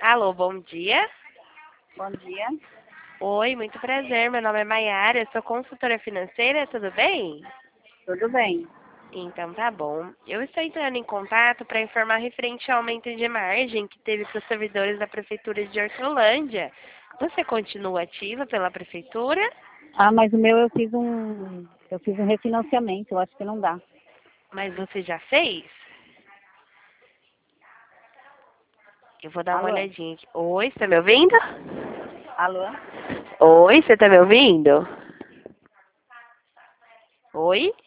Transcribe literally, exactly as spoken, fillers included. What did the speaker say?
Alô, bom dia. Bom dia. Oi, muito prazer. Meu nome é Maiara, eu sou consultora financeira, tudo bem? Tudo bem? Então tá bom. Eu estou entrando em contato para informar referente ao aumento de margem que teve para os servidores da Prefeitura de Hortolândia. Você continua ativa pela Prefeitura? Ah, mas o meu eu fiz um, eu fiz um refinanciamento, eu acho que não dá. Mas você já fez? Eu vou dar uma Alô? olhadinha aqui. Oi, você tá me ouvindo? Alô? Oi, você tá me ouvindo? Oi?